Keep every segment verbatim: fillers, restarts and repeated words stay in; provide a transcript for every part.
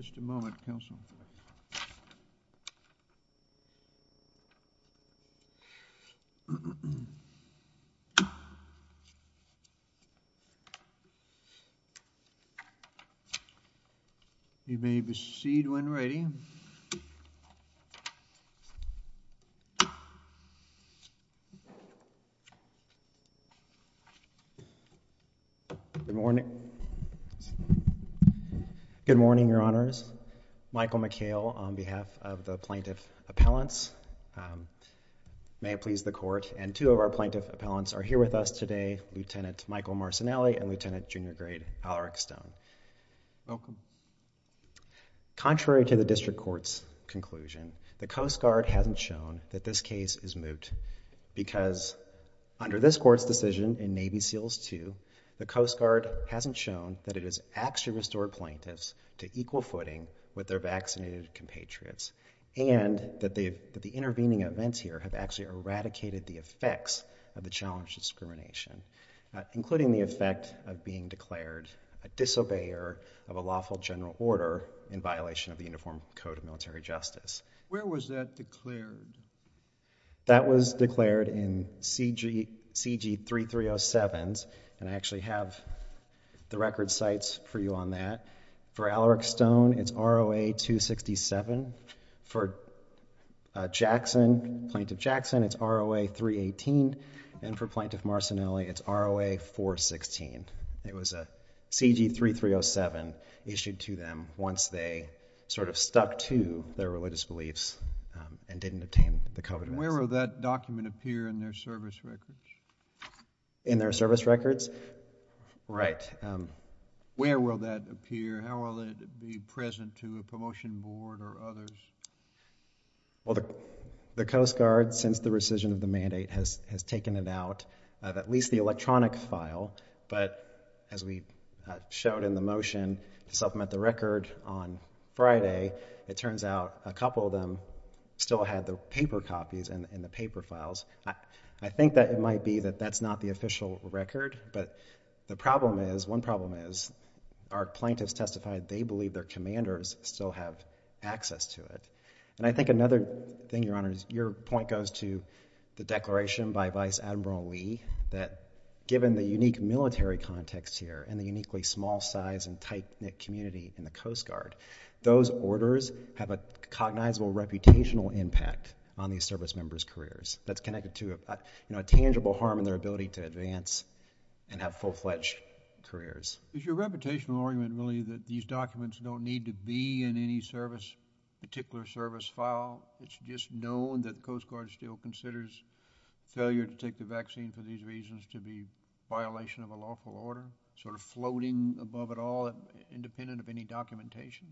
Just a moment, counsel. You may proceed when ready. Good morning. Good morning, Your Honors. Michael McHale on behalf of the plaintiff appellants. Um, may it please the court. And two of our plaintiff appellants are here with us today, Lieutenant Michael Marcinelli and Lieutenant Junior Grade Alaric Stone. Welcome. Contrary to the district court's conclusion, the Coast Guard hasn't shown that this case is moot because under this court's decision in Navy SEALs two, the Coast Guard hasn't shown that it has actually restored plaintiffs to equal footing with their vaccinated compatriots, and that, they've, that the intervening events here have actually eradicated the effects of the challenge discrimination, uh, including the effect of being declared a disobeyer of a lawful general order in violation of the Uniform Code of Military Justice. Where was that declared? That was declared in C G, C G thirty-three oh sevens, and I actually have the record sites for you on that. For Alaric Stone, it's R O A two sixty-seven. For uh, Jackson, Plaintiff Jackson, it's R O A three eighteen. And for Plaintiff Marcinelli, it's R O A four sixteen. It was a C G thirty-three oh seven issued to them once they sort of stuck to their religious beliefs um, and didn't obtain the coveted vaccine. Where will that document appear in their service records? In their service records? Right. Um, Where will that appear? How will it be present to a promotion board or others? Well, the, the Coast Guard, since the rescission of the mandate, has, has taken it out of at least the electronic file, but as we uh, showed in the motion to supplement the record on Friday, it turns out a couple of them still had the paper copies and, and the paper files. I, I think that it might be that that's not the official record, but the problem is, one problem is, our plaintiffs testified they believe their commanders still have access to it. And I think another thing, Your Honor, is your point goes to the declaration by Vice Admiral Lee that given the unique military context here and the uniquely small size and tight-knit community in the Coast Guard, those orders have a cognizable reputational impact on these service members' careers that's connected to a, you know, a tangible harm in their ability to advance and have full-fledged careers. Is your reputational argument really that these documents don't need to be in any service, particular service file? It's just known that the Coast Guard still considers failure to take the vaccine for these reasons to be violation of a lawful order, sort of floating above it all, independent of any documentation?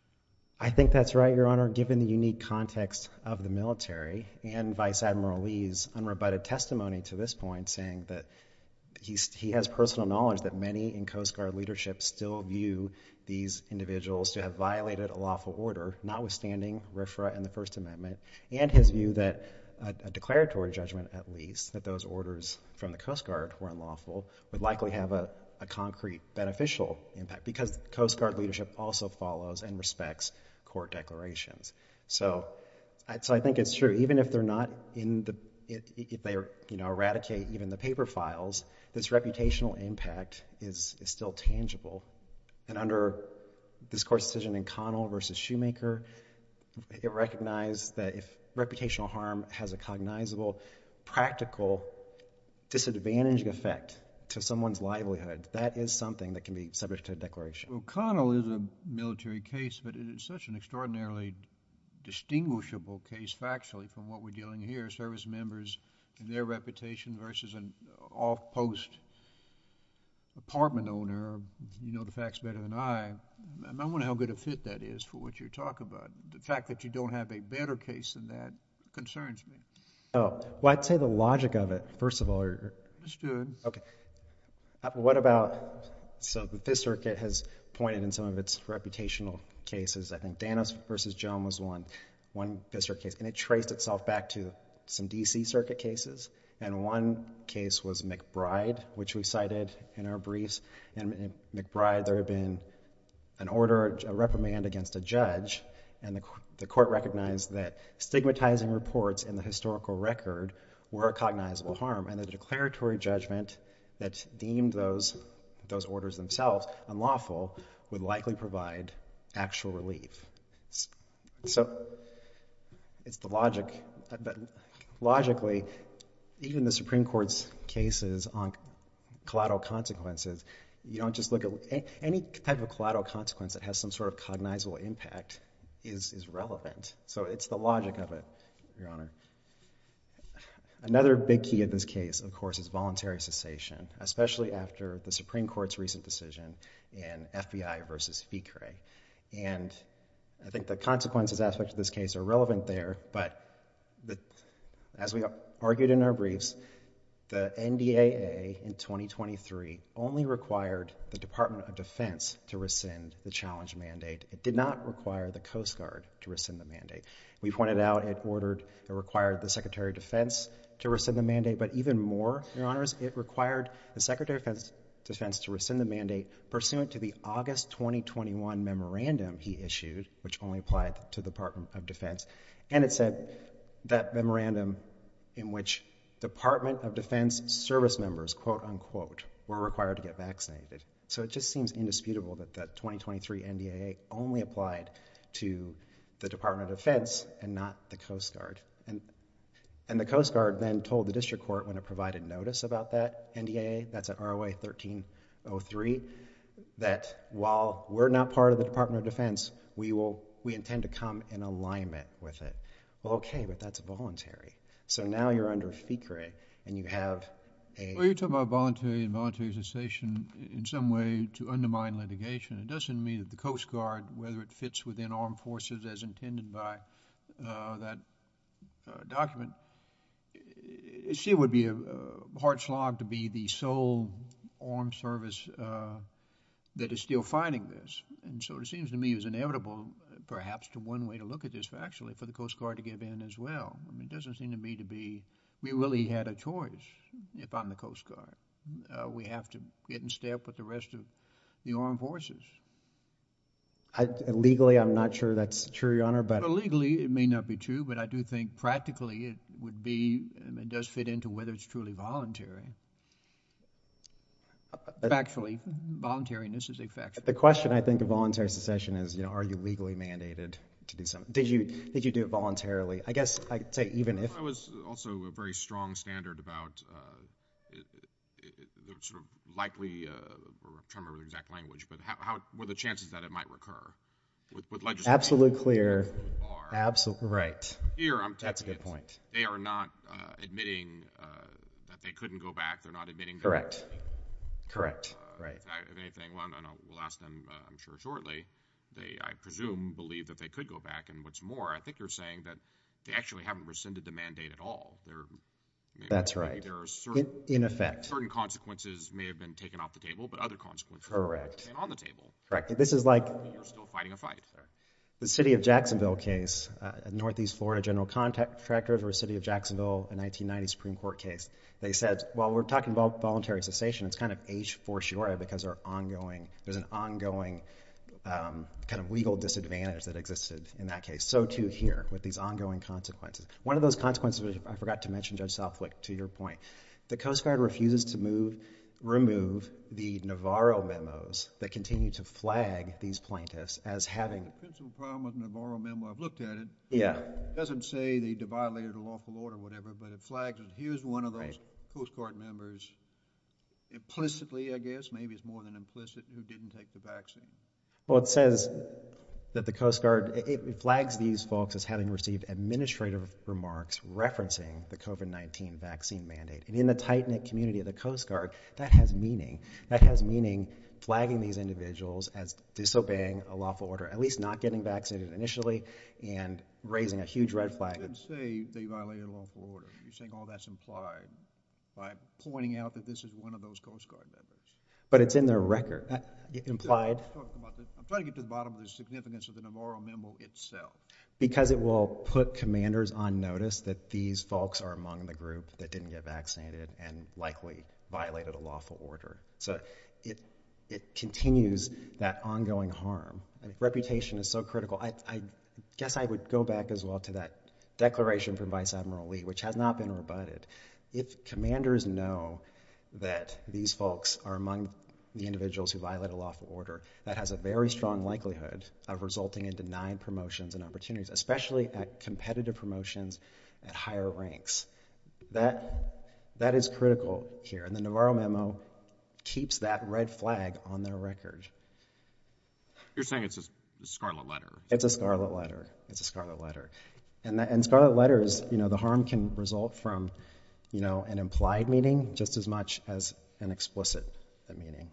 I think that's right, Your Honor, given the unique context of the military and Vice Admiral Lee's unrebutted testimony to this point saying that he's, he has personal knowledge that many in Coast Guard leadership still view these individuals to have violated a lawful order, notwithstanding R F R A and the First Amendment, and his view that a, a declaratory judgment, at least, that those orders from the Coast Guard were unlawful, would likely have a, a concrete beneficial impact because Coast Guard leadership also follows and respects court declarations. So, I, so I think it's true. Even if they're not in the, if they you know eradicate even the paper files, this reputational impact is is still tangible. And under this court's decision in Connell versus Shoemaker, it recognized that if reputational harm has a cognizable, practical, disadvantaging effect to someone's livelihood, that is something that can be subject to a declaration. Well, Connell is a military case, but it is such an extraordinarily distinguishable case factually from what we're dealing here, service members and their reputation versus an off-post apartment owner. You know the facts better than I. I wonder how good a fit that is for what you're talking about. The fact that you don't have a better case than that concerns me. Oh, well, I'd say the logic of it, first of all... Are, Understood. Okay. Uh, what about... So the Fifth Circuit has pointed in some of its reputational cases, I think Danos versus Joan was one, one Fifth Circuit case, and it traced itself back to some D C Circuit cases. And one case was McBride, which we cited in our briefs. And in McBride, there had been an order, a reprimand against a judge, and the, the court recognized that stigmatizing reports in the historical record were a cognizable harm, and the declaratory judgment that deemed those, those orders themselves unlawful would likely provide actual relief. So it's the logic, but logically, even the Supreme Court's cases on collateral consequences, you don't just look at any type of collateral consequence that has some sort of cognizable impact is, is relevant. So it's the logic of it, Your Honor. Another big key of this case, of course, is voluntary cessation, especially after the Supreme Court's recent decision in F B I versus Ficre. And I think the consequences aspect of this case are relevant there, but the, as we argued in our briefs, the N D A A in twenty twenty-three only required the Department of Defense to rescind the challenge mandate. It did not require the Coast Guard to rescind the mandate. We pointed out it ordered, it required the Secretary of Defense to rescind the mandate, but even more, Your Honors, it required the Secretary of Defense, Defense to rescind the mandate pursuant to the August twenty twenty-one memorandum he issued, which only applied to the Department of Defense. And it said that memorandum in which Department of Defense service members, quote unquote, were required to get vaccinated. So it just seems indisputable that the twenty twenty-three N D A A only applied to the Department of Defense and not the Coast Guard. And, and the Coast Guard then told the district court when it provided notice about that N D A A, that's at R O A thirteen oh three, that while we're not part of the Department of Defense, we will, we intend to come in alignment with it. Well, okay, but that's voluntary. So now you're under Ficre, and you have a... Well, you're talking about voluntary and voluntary cessation in some way to undermine litigation. It doesn't mean that the Coast Guard, whether it fits within armed forces as intended by uh, that uh, document, it still would be a, a hard slog to be the sole armed service uh, that is still fighting this. And so it seems to me it was inevitable, perhaps, to one way to look at this factually, for the Coast Guard to give in as well. I mean, it doesn't seem to me to be, we really had a choice if I'm the Coast Guard. Uh, we have to get in step with the rest of the armed forces. I, legally, I'm not sure that's true, Your Honor, but... Well, legally, it may not be true, but I do think practically it would be, I mean, it does fit into whether it's truly voluntary. But Factually, voluntariness is a factual. The question, I think, of voluntary cessation is, you know, are you legally mandated to do something? Did you did you do it voluntarily? I guess I'd say even if... That was also a very strong standard about uh, it, it, the sort of likely, uh, or I'm trying to remember the exact language, but how, how were the chances that it might recur with, with legislation? Absolutely clear. Absolutely right. Here, I'm That's a good it, point. They are not uh, admitting uh, that they couldn't go back. They're not admitting... Correct. Correct. Uh, right. If, if anything, well, I know we'll ask them, uh, I'm sure, shortly. They, I presume, believe that they could go back. And what's more, I think you're saying that they actually haven't rescinded the mandate at all. They're, maybe, That's maybe right. There are certain, in, in effect. Certain consequences may have been taken off the table, but other consequences Correct. remain on the table. Correct. This is like... You're still fighting a fight. The City of Jacksonville case, uh, Northeast Florida General Contractors or City of Jacksonville, a nineteen ninety Supreme Court case, they said, well, we're talking about voluntary cessation. It's kind of a fortiori because our ongoing, there's an ongoing um, kind of legal disadvantage that existed in that case. So too here with these ongoing consequences. One of those consequences, which I forgot to mention, Judge Southwick, to your point, the Coast Guard refuses to move remove the Navarro memos that continue to flag these plaintiffs as having... The principal problem with the Navarro memo, I've looked at it. Yeah. It doesn't say they violated a lawful order or whatever, but it flags that here's one of those right. Coast Guard members, implicitly, I guess, maybe it's more than implicit, who didn't take the vaccine. Well, it says that the Coast Guard, it, it flags these folks as having received administrative remarks referencing the COVID nineteen vaccine mandate. And in the tight-knit community of the Coast Guard, that has meaning. That has meaning flagging these individuals as disobeying a lawful order, at least not getting vaccinated initially, and raising a huge red flag. You didn't say they violated a lawful order. You're saying all that's implied by pointing out that this is one of those Coast Guard members. But it's in their record. Uh, implied. I'm, about the, I'm trying to get to the bottom of the significance of the Navarro memo itself. Because it will put commanders on notice that these folks are among the group that didn't get vaccinated and likely violated a lawful order. So it it continues that ongoing harm. I mean, reputation is so critical. I, I guess I would go back as well to that declaration from Vice Admiral Lee, which has not been rebutted. If commanders know that these folks are among the individuals who violate a lawful order, that has a very strong likelihood of resulting in denied promotions and opportunities, especially at competitive promotions at higher ranks. That, that is critical here. And the Navarro memo keeps that red flag on their record. You're saying it's a, a scarlet letter. It's a scarlet letter. It's a scarlet letter. And, that, and scarlet letters, you know, the harm can result from, you know, an implied meaning just as much as an explicit meaning.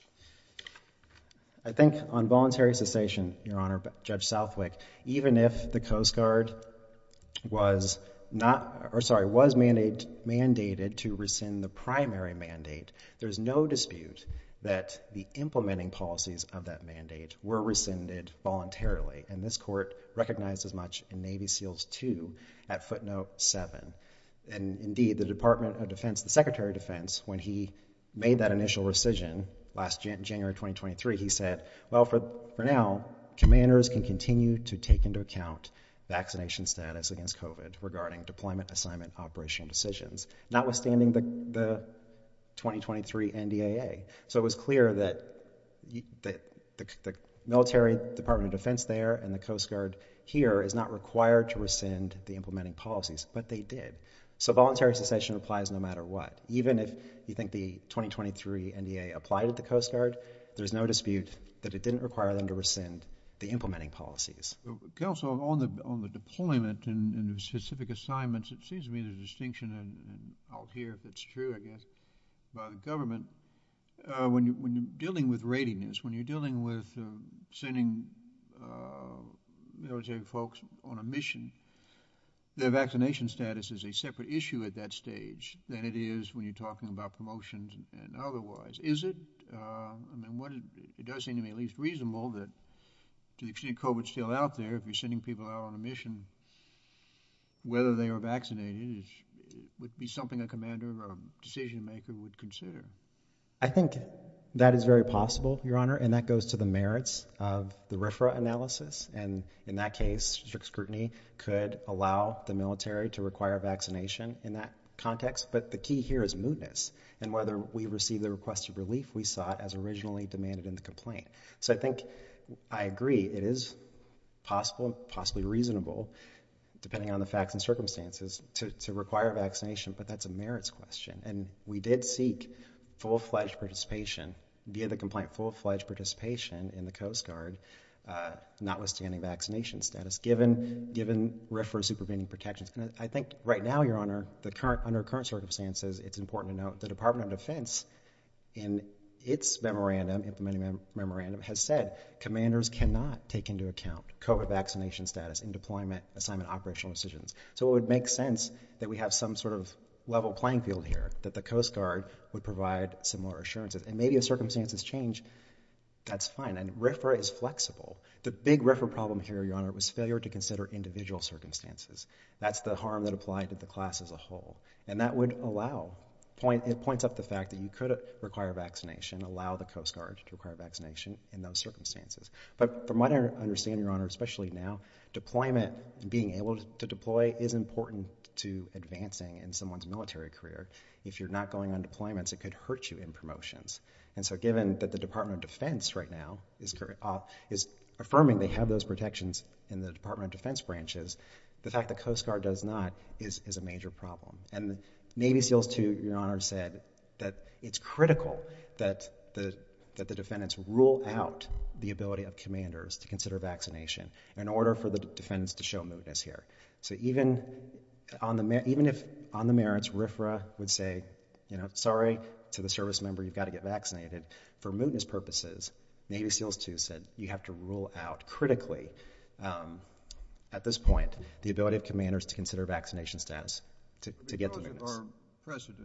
I think on voluntary cessation, Your Honor, Judge Southwick, even if the Coast Guard was not, or sorry, was mandate, mandated to rescind the primary mandate, there's no dispute that the implementing policies of that mandate were rescinded voluntarily. And this court recognized as much in Navy SEALs two at footnote seven. And indeed, the Department of Defense, the Secretary of Defense, when he made that initial rescission last Jan- January twenty twenty-three, he said, well, for, for now, commanders can continue to take into account vaccination status against COVID regarding deployment, assignment, operational decisions, notwithstanding the, the twenty twenty-three N D A A. So it was clear that, that the, the military Department of Defense there and the Coast Guard here is not required to rescind the implementing policies, but they did. So voluntary cessation applies no matter what. Even if you think the twenty twenty-three N D A A applied to the Coast Guard, there's no dispute that it didn't require them to rescind the implementing policies. Counsel, on the on the deployment and, and the specific assignments, it seems to me there's a distinction, and, and I'll hear if it's true, I guess, by the government. Uh, when, you, when you're dealing with readiness, when you're dealing with uh, sending uh, military folks on a mission, their vaccination status is a separate issue at that stage than it is when you're talking about promotions and, and otherwise. Is it? Uh, I mean, what it, it does seem to me at least reasonable that to the extent COVID's still out there, if you're sending people out on a mission, whether they are vaccinated is, it would be something a commander or a decision maker would consider. I think that is very possible, Your Honor, and that goes to the merits of the R F R A analysis. And in that case, strict scrutiny could allow the military to require vaccination in that context. But the key here is mootness and whether we receive the requested relief we sought as originally demanded in the complaint. So I think I agree it is possible, possibly reasonable, depending on the facts and circumstances, to, to require vaccination, but that's a merits question. And we did seek full-fledged participation via the complaint, full-fledged participation in the Coast Guard, uh, notwithstanding vaccination status, given given R F R A supervening protections. And I think right now, Your Honor, the current under current circumstances, it's important to note the Department of Defense, in its memorandum, implementing mem- memorandum, has said commanders cannot take into account COVID vaccination status in deployment, assignment, operational decisions. So it would make sense that we have some sort of level playing field here, that the Coast Guard would provide similar assurances. And maybe if circumstances change, that's fine. And R F R A is flexible. The big R F R A problem here, Your Honor, was failure to consider individual circumstances. That's the harm that applied to the class as a whole. And that would allow, point, it points up the fact that you could require vaccination, allow the Coast Guard to require vaccination in those circumstances. But from what I understand, Your Honor, especially now, deployment and being able to deploy is important to advancing in someone's military career. If you're not going on deployments, it could hurt you in promotions. And so given that the Department of Defense right now is, uh, is affirming they have those protections in the Department of Defense branches, the fact that Coast Guard does not is, is a major problem. And Navy SEALs two, Your Honor, said that it's critical that the that the defendants rule out the ability of commanders to consider vaccination in order for the defendants to show mootness here. So even on the even if on the merits, R F R A would say, you know, sorry to the service member, you've got to get vaccinated. For mootness purposes, Navy SEALs two said you have to rule out critically, um, at this point, the ability of commanders to consider vaccination status to, to get to mootness. Because of our precedent,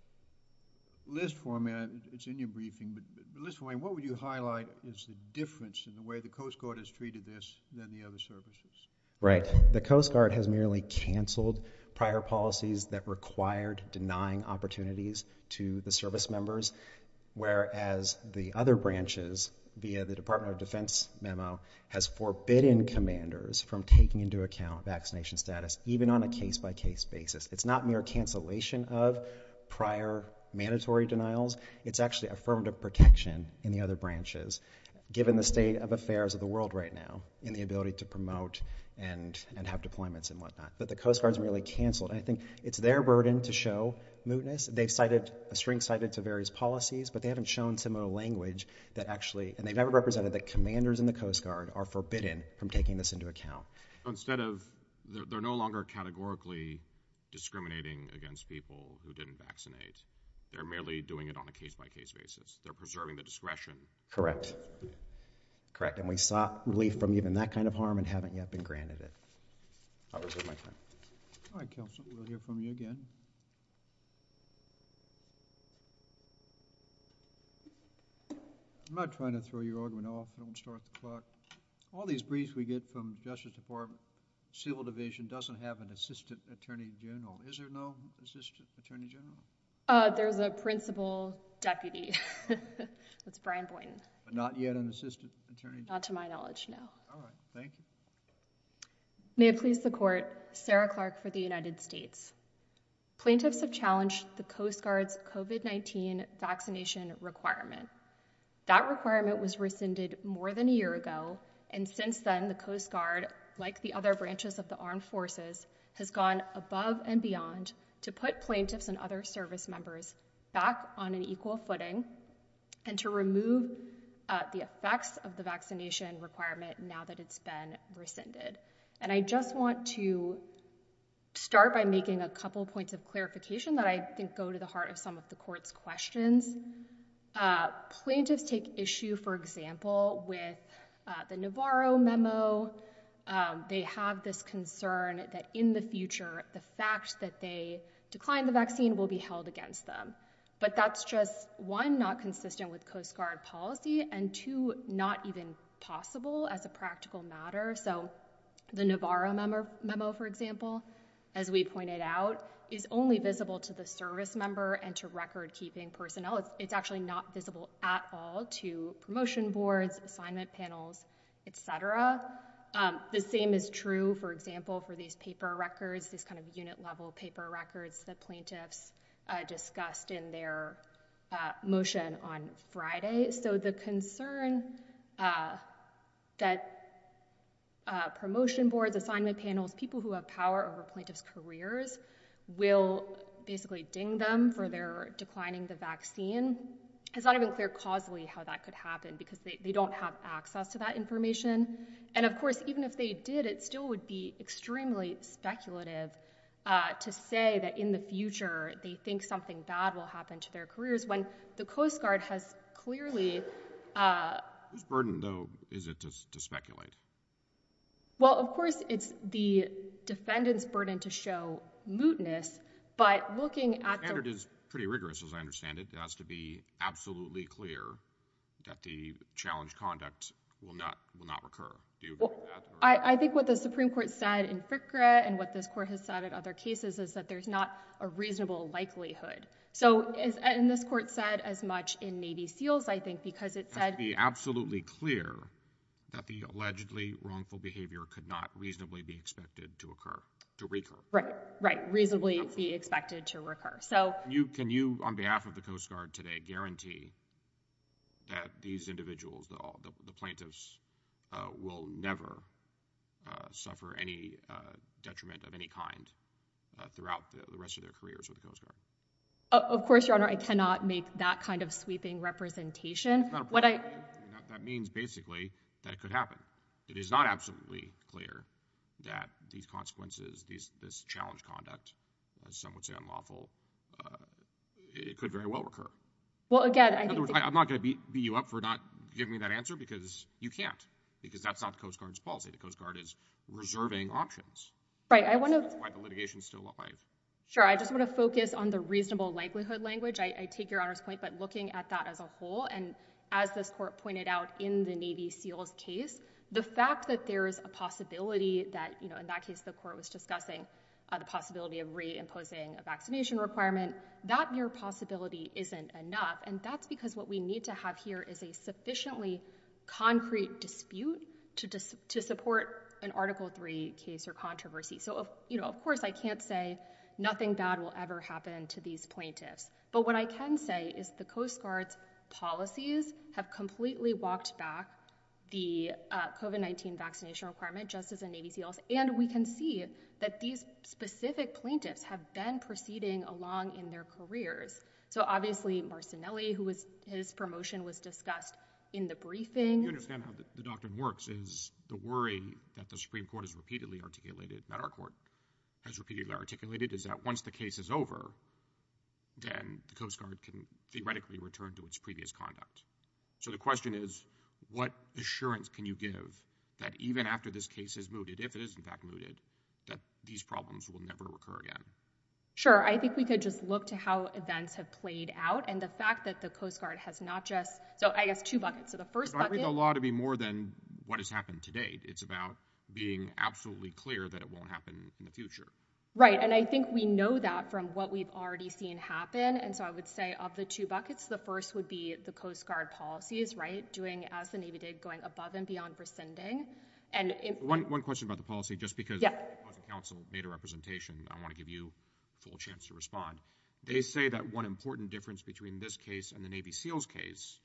list for me, it's in your briefing, but, but list for me, what would you highlight is the difference in the way the Coast Guard has treated this than the other services? Right. The Coast Guard has merely canceled prior policies that required denying opportunities to the service members. whereas the other branches, via the Department of Defense memo, has forbidden commanders from taking into account vaccination status, even on a case-by-case basis. It's not mere cancellation of prior mandatory denials. It's actually affirmative protection in the other branches, given the state of affairs of the world right now, in the ability to promote and and have deployments and whatnot. But the Coast Guard's merely canceled. I think it's their burden to show mootness. They've cited, a string cited to various policies, but they haven't shown similar language that actually, and they've never represented that commanders in the Coast Guard are forbidden from taking this into account. Instead of, they're, they're no longer categorically discriminating against people who didn't vaccinate. They're merely doing it on a case-by-case basis. They're preserving the discretion. Correct. Correct. And we sought relief from even that kind of harm and haven't yet been granted it. I'll reserve my time. All right, Counsel, we'll hear from you again. I'm not trying to throw your argument off. I don't start the clock. All these briefs we get from the Justice Department, Civil Division doesn't have an Assistant Attorney General. Is there no Assistant Attorney General? Uh, there's a Principal Deputy. That's Brian Boynton. But not yet an Assistant Attorney General? Not to my knowledge, no. All right, thank you. May it please the Court, Sarah Clark for the United States. Plaintiffs have challenged the Coast Guard's COVID nineteen vaccination requirement. That requirement was rescinded more than a year ago, and since then, the Coast Guard, like the other branches of the armed forces, has gone above and beyond to put plaintiffs and other service members back on an equal footing and to remove uh, the effects of the vaccination requirement now that it's been rescinded. And I just want to start by making a couple points of clarification that I think go to the heart of some of the Court's questions. Uh, plaintiffs take issue, for example, with uh, the Navarro memo. Um, they have this concern that in the future, the fact that they decline the vaccine will be held against them. But that's just, one, not consistent with Coast Guard policy, and two, not even possible as a practical matter. So the Navarro memo, memo, for example, as we pointed out, is only visible to the service member and to record-keeping personnel. It's, it's actually not visible at all to promotion boards, assignment panels, et cetera. Um, the same is true, for example, for these paper records, these kind of unit-level paper records that plaintiffs uh, discussed in their uh, motion on Friday. So the concern uh, that uh, promotion boards, assignment panels, people who have power over plaintiffs' careers will basically ding them for their declining the vaccine. It's not even clear causally how that could happen because they, they don't have access to that information. And of course, even if they did, it still would be extremely speculative uh, to say that in the future they think something bad will happen to their careers when the Coast Guard has clearly... Uh, Whose burden, though, is it to, to speculate? Well, of course, it's the defendant's burden to show mootness, but looking at the... standard the... is pretty rigorous, as I understand it. It has to be absolutely clear that the challenge conduct will not will not recur. Do you agree well, with that? I, I think what the Supreme Court said in FICRA and what this Court has said in other cases is that there's not a reasonable likelihood. So, as, and this Court said as much in Navy SEALs, I think, because it said... It has to be absolutely clear that the allegedly wrongful behavior could not reasonably be expected to occur. To recur. Right, right, reasonably Absolutely. be expected to recur. So, can you, can you, on behalf of the Coast Guard today, guarantee that these individuals, the, the, the plaintiffs, uh, will never uh, suffer any uh, detriment of any kind uh, throughout the, the rest of their careers with the Coast Guard? Uh, of course, Your Honor, I cannot make that kind of sweeping representation. It's not a what I, I mean, that, that means basically that it could happen. It is not absolutely clear that these consequences, these, this challenge conduct, as some would say unlawful, uh, it could very well recur. Well, again, I In think... other words, the, I, I'm not going to beat, beat you up for not giving me that answer because you can't, because that's not the Coast Guard's policy. The Coast Guard is reserving options. Right, I want to... That's why the litigation is still alive. Sure, I just want to focus on the reasonable likelihood language. I, I take Your Honor's point, but looking at that as a whole, and as this Court pointed out in the Navy SEALs case, the fact that there's a possibility that, you know, in that case the Court was discussing uh, the possibility of reimposing a vaccination requirement, that mere possibility isn't enough. And that's because what we need to have here is a sufficiently concrete dispute to dis- to support an Article three case or controversy. So, of, you know, of course, I can't say nothing bad will ever happen to these plaintiffs. But what I can say is the Coast Guard's policies have completely walked back the uh, COVID nineteen vaccination requirement, just as in Navy SEALs. And we can see that these specific plaintiffs have been proceeding along in their careers. So obviously, Marcinelli, who was his promotion was discussed in the briefing. You understand how the, the doctrine works is the worry that the Supreme Court has repeatedly articulated, not our court has repeatedly articulated, is that once the case is over, then the Coast Guard can theoretically return to its previous conduct. So the question is, what assurance can you give that even after this case is mooted, if it is in fact mooted, that these problems will never recur again? Sure, I think we could just look to how events have played out and the fact that the Coast Guard has not just, so I guess two buckets. So the first but bucket— I read the law to be more than what has happened to date. It's about being absolutely clear that it won't happen in the future. Right, and I think we know that from what we've already seen happen. And so I would say of the two buckets, the first would be the Coast Guard policies, right? Doing as the Navy did, going above and beyond rescinding. And it, one, one question about the policy, just because yeah. the opposing counsel made a representation, I want to give you a full chance to respond. They say that one important difference between this case and the Navy SEALs case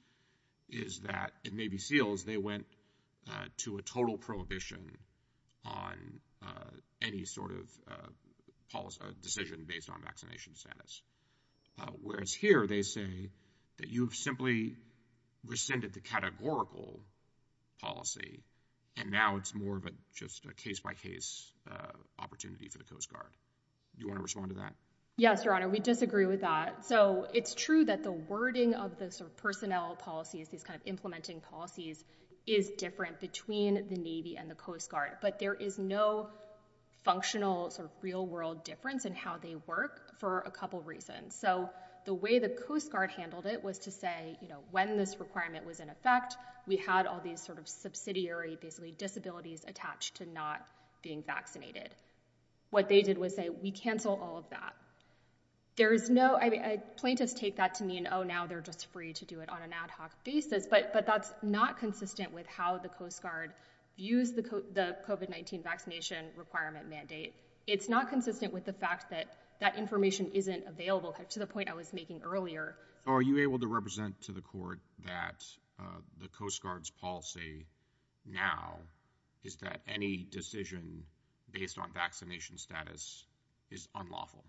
is that in Navy SEALs, they went uh, to a total prohibition on uh, any sort of uh, policy, uh, decision based on vaccination status. Uh, whereas here they say that you've simply rescinded the categorical policy, and now it's more of a just a case-by-case uh, opportunity for the Coast Guard. Do you want to respond to that? Yes, Your Honor, we disagree with that. So it's true that the wording of the sort of personnel policies, these kind of implementing policies, is different between the Navy and the Coast Guard, but there is no functional sort of real-world difference in how they work for a couple reasons. So the way the Coast Guard handled it was to say, you know, when this requirement was in effect, we had all these sort of subsidiary, basically disabilities attached to not being vaccinated. What they did was say, we cancel all of that. There's no, I mean, I, plaintiffs take that to mean, oh, now they're just free to do it on an ad hoc basis, but but that's not consistent with how the Coast Guard views the, co- the COVID nineteen vaccination requirement mandate. It's not consistent with the fact that that information isn't available, to the point I was making earlier. So are you able to represent to the court that uh, the Coast Guard's policy now is that any decision based on vaccination status is unlawful?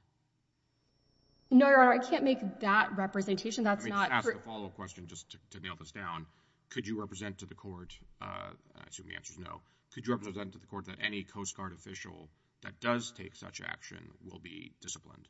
No, Your Honor, I can't make that representation. That's I mean, not... to ask for- the follow-up question, just to, to nail this down, could you represent to the court, uh, I assume the answer is no, could you represent to the court that any Coast Guard official that does take such action will be disciplined?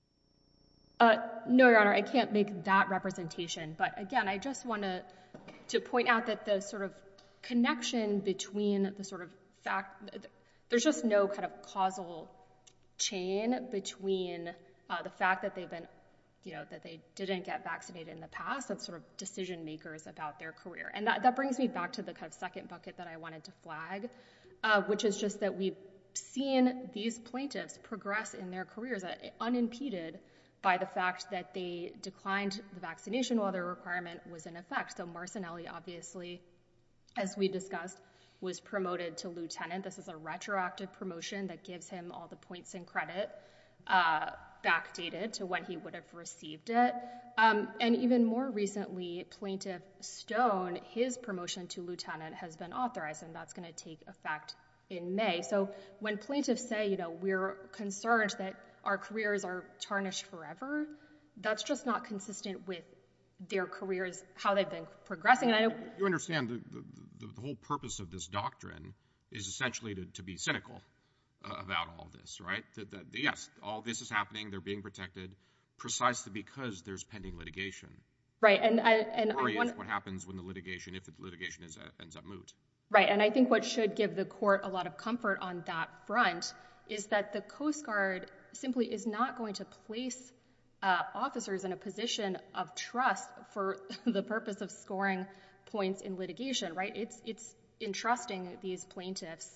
Uh, no, Your Honor, I can't make that representation. But again, I just want to to point out that the sort of connection between the sort of fact, there's just no kind of causal chain between uh, the fact that they've been, you know, that they didn't get vaccinated in the past and sort of decision makers about their career. And that, that brings me back to the kind of second bucket that I wanted to flag, uh, which is just that we've seen these plaintiffs progress in their careers uh, unimpeded by the fact that they declined the vaccination while their requirement was in effect. So Marcinelli, obviously, as we discussed, was promoted to lieutenant. This is a retroactive promotion that gives him all the points and credit uh, backdated to when he would have received it. Um, and even more recently, Plaintiff Stone, his promotion to lieutenant has been authorized, and that's going to take effect in May. So when plaintiffs say, you know, we're concerned that our careers are tarnished forever, that's just not consistent with their careers, how they've been progressing. And I know you understand the, the, the whole purpose of this doctrine is essentially to, to be cynical uh, about all this, right? That, that yes, all this is happening, they're being protected precisely because there's pending litigation. Right, and I and the worry I want is what happens when the litigation, if the litigation is, uh, ends up moot. Right, and I think what should give the court a lot of comfort on that front is that the Coast Guard simply is not going to place uh, officers in a position of trust for the purpose of scoring points in litigation, right? It's it's entrusting these plaintiffs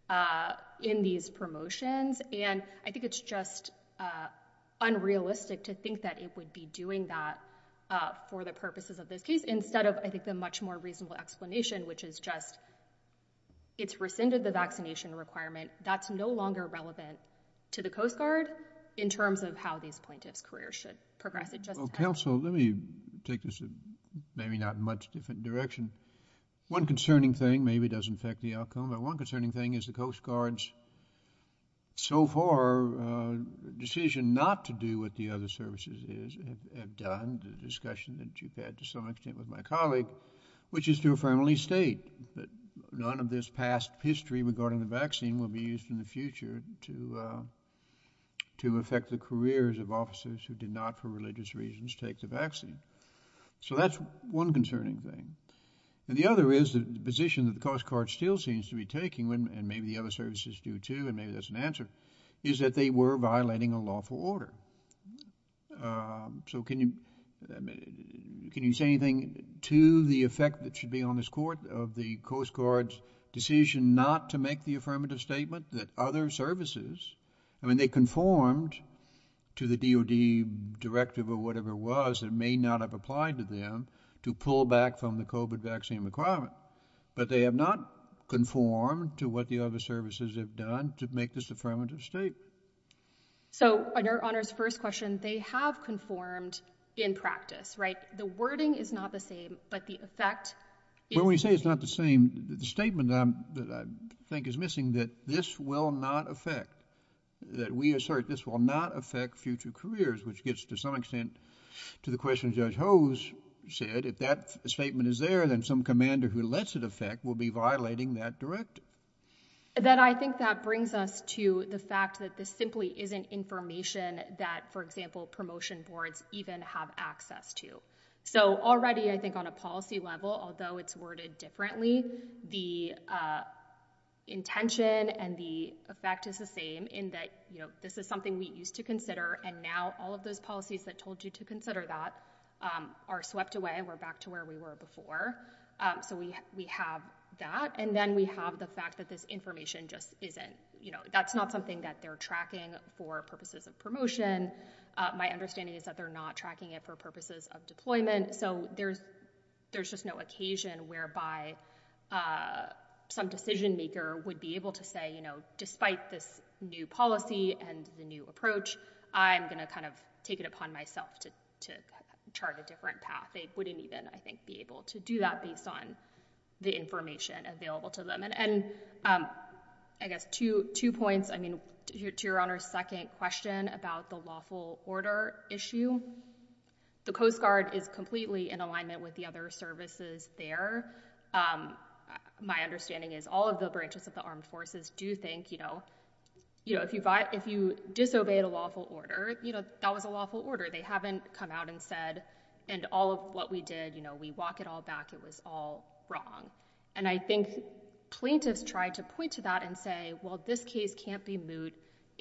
uh, in these promotions. And I think it's just uh, unrealistic to think that it would be doing that uh, for the purposes of this case, instead of, I think, the much more reasonable explanation, which is just it's rescinded the vaccination requirement. That's no longer relevant to the Coast Guard in terms of how these plaintiffs' careers should progress. It just well, counsel, let me take this a maybe not much different direction. One concerning thing, maybe it doesn't affect the outcome, but one concerning thing is the Coast Guard's so far uh, decision not to do what the other services is have, have done, the discussion that you've had to some extent with my colleague, which is to affirmatively state that none of this past history regarding the vaccine will be used in the future to uh, to affect the careers of officers who did not, for religious reasons, take the vaccine. So that's one concerning thing. And the other is the position that the Coast Guard still seems to be taking, when, and maybe the other services do too, and maybe that's an answer, is that they were violating a lawful order. Um, so can you can you say anything to the effect that should be on this court of the Coast Guard's decision not to make the affirmative statement that other services, I mean, they conformed to the D O D directive or whatever it was that may not have applied to them, to pull back from the COVID vaccine requirement. But they have not conformed to what the other services have done to make this affirmative statement. So on your Honor's first question, they have conformed in practice, right? The wording is not the same, but the effect is... Well, when you say it's not the same, the statement that, I'm, that I think is missing, that this will not affect, that we assert this will not affect future careers, which gets to some extent to the question Judge Hose said, if that statement is there, then some commander who lets it affect will be violating that directive. Then I think that brings us to the fact that this simply isn't information that, for example, promotion boards even have access to. So already, I think on a policy level, although it's worded differently, the uh, intention and the effect is the same in that, you know, this is something we used to consider, and now all of those policies that told you to consider that um, are swept away, and we're back to where we were before. Um, so we we have that, and then we have the fact that this information just isn't, you know, that's not something that they're tracking for purposes of promotion. Uh, my understanding is that they're not tracking it for purposes of deployment. So there's there's just no occasion whereby uh, some decision maker would be able to say, you know, despite this new policy and the new approach, I'm going to kind of take it upon myself to to chart a different path. They wouldn't even, I think, be able to do that based on the information available to them. And, and um, I guess two two points. I mean, to your, to your Honor's second question about the lawful order issue, the Coast Guard is completely in alignment with the other services there. Um, my understanding is all of the branches of the armed forces do think, you know, you know, if you vi- if you disobeyed a lawful order, you know, that was a lawful order. They haven't come out and said, and all of what we did, you know, we walk it all back, it was all wrong. And I think plaintiffs tried to point to that and say, well, this case can't be moot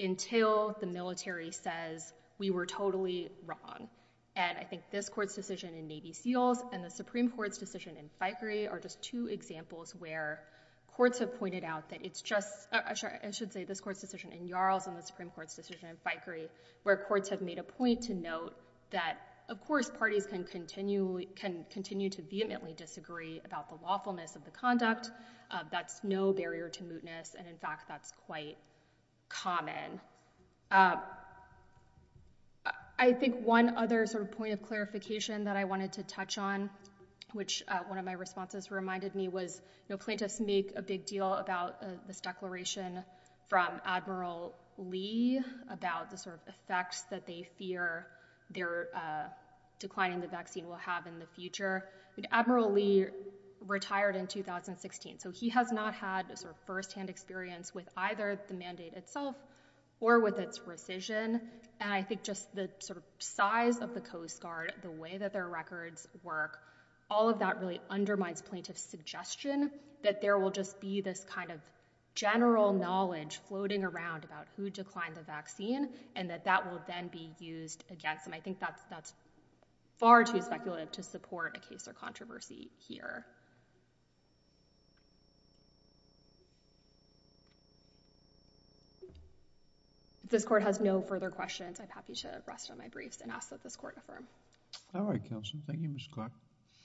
until the military says we were totally wrong. And I think this court's decision in Navy SEALs and the Supreme Court's decision in Fikri are just two examples where courts have pointed out that it's just, uh, I should say this court's decision in Yarls and the Supreme Court's decision in Fikri, where courts have made a point to note that, of course, parties can continue, can continue to vehemently disagree about the lawfulness of the conduct. Uh, that's no barrier to mootness, and in fact, that's quite common. Uh, I think one other sort of point of clarification that I wanted to touch on, which uh, one of my responses reminded me was, you know, plaintiffs make a big deal about uh, this declaration from Admiral Lee about the sort of effects that they fear their uh, declining the vaccine will have in the future. I mean, Admiral Lee retired in two thousand sixteen, so he has not had a sort of firsthand experience with either the mandate itself or with its rescission. And I think just the sort of size of the Coast Guard, the way that their records work, all of that really undermines plaintiffs' suggestion that there will just be this kind of general knowledge floating around about who declined the vaccine and that that will then be used against them. I think that's, that's far too speculative to support a case or controversy here. this court has no further questions, I'm happy to rest on my briefs and ask that this court affirm. All right, counsel. Thank you, Miz Clark.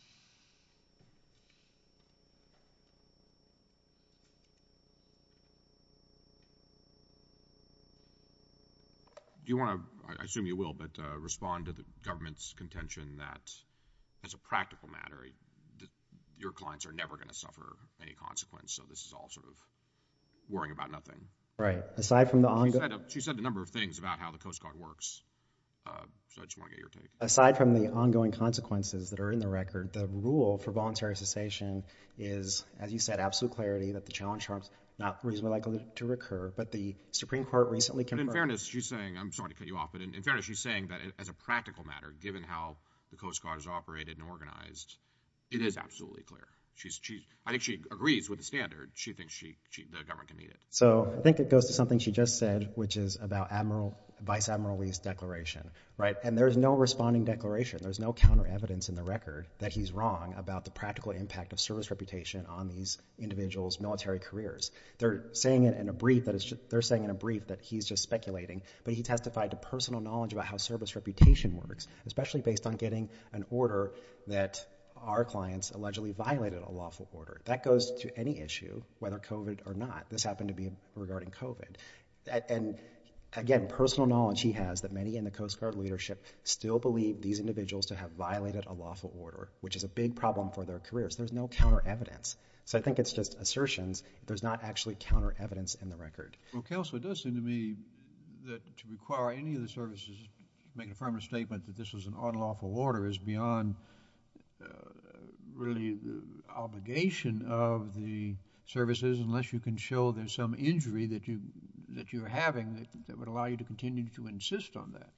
Do you want to, I assume you will, but uh, respond to the government's contention that as a practical matter, th- your clients are never going to suffer any consequence, so this is all sort of worrying about nothing. Right. Aside from the She ongoing... said, a, she said a number of things about how the Coast Guard works, uh, so I just want to get your take. Aside from the ongoing consequences that are in the record, the rule for voluntary cessation is, as you said, absolute clarity that the challenge harms not reasonably likely to recur, but the Supreme Court recently confirmed... But in fairness, she's saying, I'm sorry to cut you off, but in, in fairness, she's saying that as a practical matter, given how the Coast Guard is operated and organized, it is absolutely clear. She's, she's, I think she agrees with the standard. She thinks she, she, the government can meet it. So I think it goes to something she just said, which is about Admiral, Vice Admiral Lee's declaration, right? And there's no responding declaration. There's no counter evidence in the record that he's wrong about the practical impact of service reputation on these individuals' military careers. They're saying it in a brief that it's just, they're saying in a brief that he's just speculating, but he testified to personal knowledge about how service reputation works, especially based on getting an order that our clients allegedly violated a lawful order. That goes to any issue, whether COVID or not. This happened to be regarding COVID. And again, personal knowledge he has that many in the Coast Guard leadership still believe these individuals to have violated a lawful order, which is a big problem for their careers. There's no counter evidence. So I think it's just assertions. There's not actually counter evidence in the record. Well, counsel, it does seem to me that to require any of the services to make an affirmative statement that this was an unlawful order is beyond Uh, really the obligation of the services, unless you can show there's some injury that you that you're having that, that would allow you to continue to insist on that.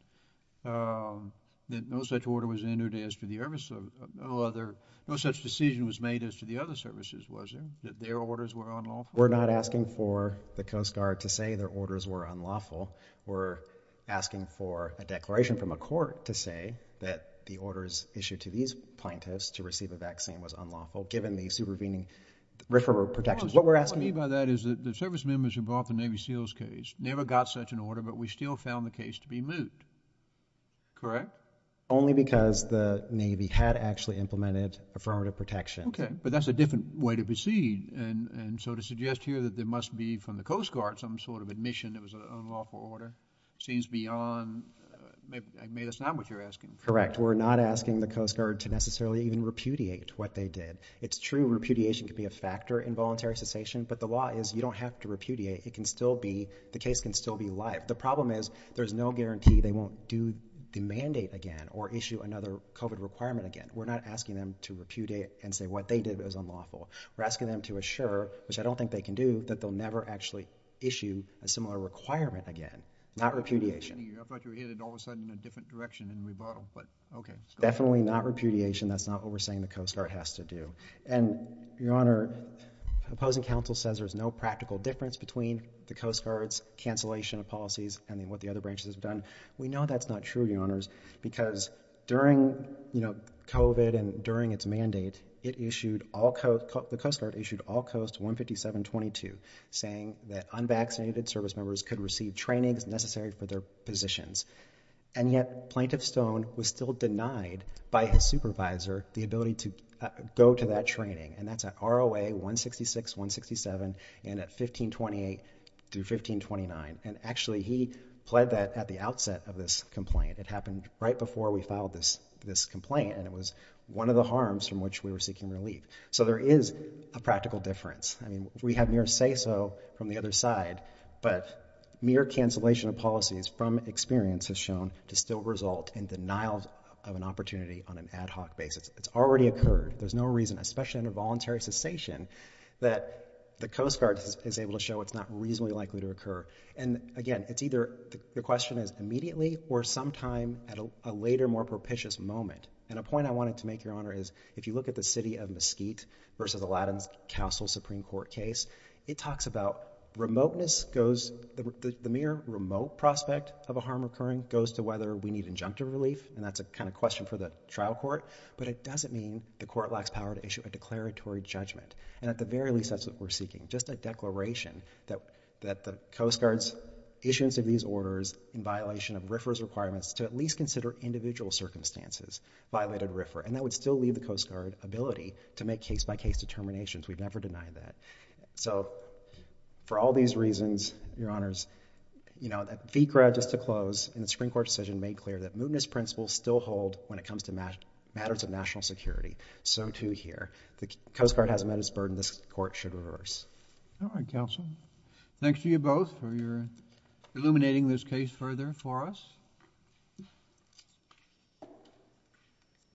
Um, that no such order was entered as to the other, no other, no such decision was made as to the other services, was there? That their orders were unlawful? We're not asking for the Coast Guard to say their orders were unlawful. We're asking for a declaration from a court to say that the orders issued to these plaintiffs to receive a vaccine was unlawful, given the supervening R F R A protections. Well, what we're asking... What I mean by that is that the service members who brought the Navy SEALs case never got such an order, but we still found the case to be moot. Correct? Only because the Navy had actually implemented affirmative protection. Okay, but that's a different way to proceed. And, and so to suggest here that there must be from the Coast Guard some sort of admission it was an unlawful order seems beyond... Maybe, maybe that's not what you're asking. Correct. We're not asking the Coast Guard to necessarily even repudiate what they did. It's true repudiation can be a factor in voluntary cessation, but the law is you don't have to repudiate. It can still be, the case can still be live. The problem is there's no guarantee they won't do the mandate again or issue another COVID requirement again. We're not asking them to repudiate and say what they did was unlawful. We're asking them to assure, which I don't think they can do, that they'll never actually issue a similar requirement again. Not repudiation. I thought you were headed all of a sudden in a different direction in rebuttal, but okay. Definitely not repudiation. That's not what we're saying the Coast Guard has to do. And, Your Honor, opposing counsel says there's no practical difference between the Coast Guard's cancellation of policies and what the other branches have done. We know that's not true, Your Honors, because during, you know, COVID and during its mandate, it issued all coast, the Coast Guard issued all coast one fifty-seven twenty-two, saying that unvaccinated service members could receive trainings necessary for their positions. And yet Plaintiff Stone was still denied by his supervisor the ability to uh, go to that training. And that's at R O A one sixty-six, one sixty-seven and at fifteen twenty-eight through fifteen twenty-nine. And actually he pled that at the outset of this complaint. It happened right before we filed this this complaint, and it was one of the harms from which we were seeking relief. So there is a practical difference. I mean, we have mere say-so from the other side, but mere cancellation of policies from experience has shown to still result in denial of an opportunity on an ad hoc basis. It's already occurred. There's no reason, especially under voluntary cessation, that the Coast Guard is, is able to show it's not reasonably likely to occur. And again, it's either, the, the question is immediately or sometime at a, a later, more propitious moment. And a point I wanted to make, Your Honor, is if you look at the city of Mesquite versus Aladdin's Castle Supreme Court case, it talks about remoteness goes, the, the, the mere remote prospect of a harm occurring goes to whether we need injunctive relief, and that's a kind of question for the trial court, but it doesn't mean the court lacks power to issue a declaratory judgment. And at the very least, that's what we're seeking, just a declaration that, that the Coast Guard's issuance of these orders in violation of RFRA's requirements to at least consider individual circumstances violated RFRA, and that would still leave the Coast Guard ability to make case-by-case determinations. We've never denied that. So for all these reasons, Your Honors, you know, that F C R A, just to close, in the Supreme Court decision made clear that mootness principles still hold when it comes to ma matters of national security. So too here. The Coast Guard hasn't met its burden. This court should reverse. All right, counsel. Thanks to you both for your illuminating this case further for us.